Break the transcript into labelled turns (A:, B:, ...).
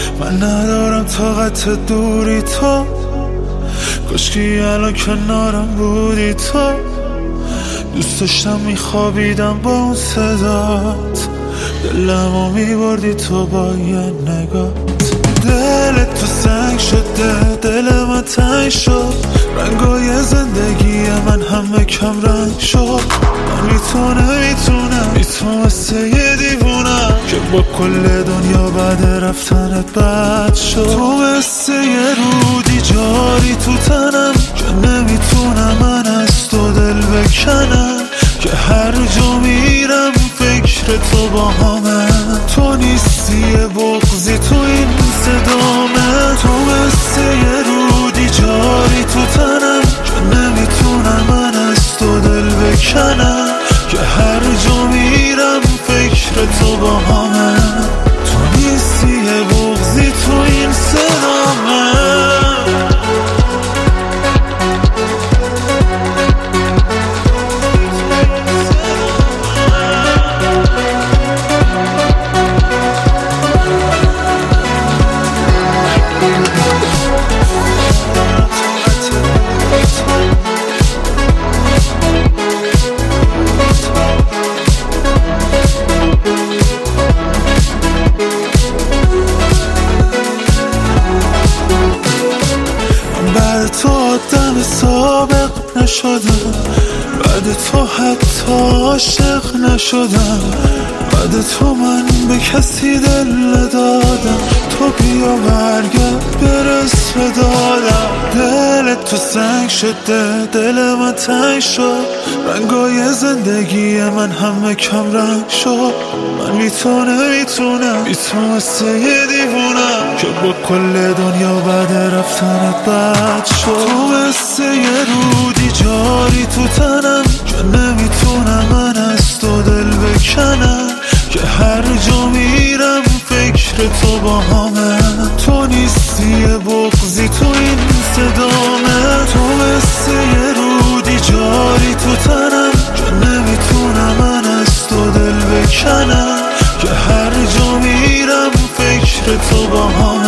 A: من ندارم طاقت دوری تو، کاشکی الان کنارم بودی تو. دوست داشتم میخوابیدم با اون صدات، دلمو میبردی تو با یه نگات. دلت تو سنگ شده، دل من تنگ شد، رنگای زندگی من همه کم رنگ شد. من بی تو مثل یه دیوونم که با کل دنیا بعد رفتنت بد شد. تو مثل یه رودی جاری تو تنم که نمیتونم من از تو دل بکنم، که هر جا میرم فکر تو با همه. تو نیستی یه بغضی تو این صدامه، تو مثل یه رودی جاری تو تنم که نمیتونم من از تو دل بکنم، که هر جا میرم فکر تو با همه. تو نیستی یه بغضی تو این صدامه. بعد تو آدم سابق نشدم، بعد تو حتی عاشق نشدم، بعد تو من به کسی دل ندادم. تو بیا برگرد برس به دادم. دلت تو سنگ شده، دل من تنگ شد، رنگای زندگی من همه کم رنگ شد. من بی تو نمیتونم، بی تو مثل یه دیوونم که با کل دنیا بعد رفتنت بد شد. تو مثل یه رودی جاری تو تنم که نمیتونم من از تو دل بکنم، که هر جا میرم فکر تو با همه. تو نیستی یه بغضی تو این صدامه، تو مثل یه رودی جاری تو تنم که نمیتونم من از تو دل بکنم، که هر جا میرم فکر تو با همه.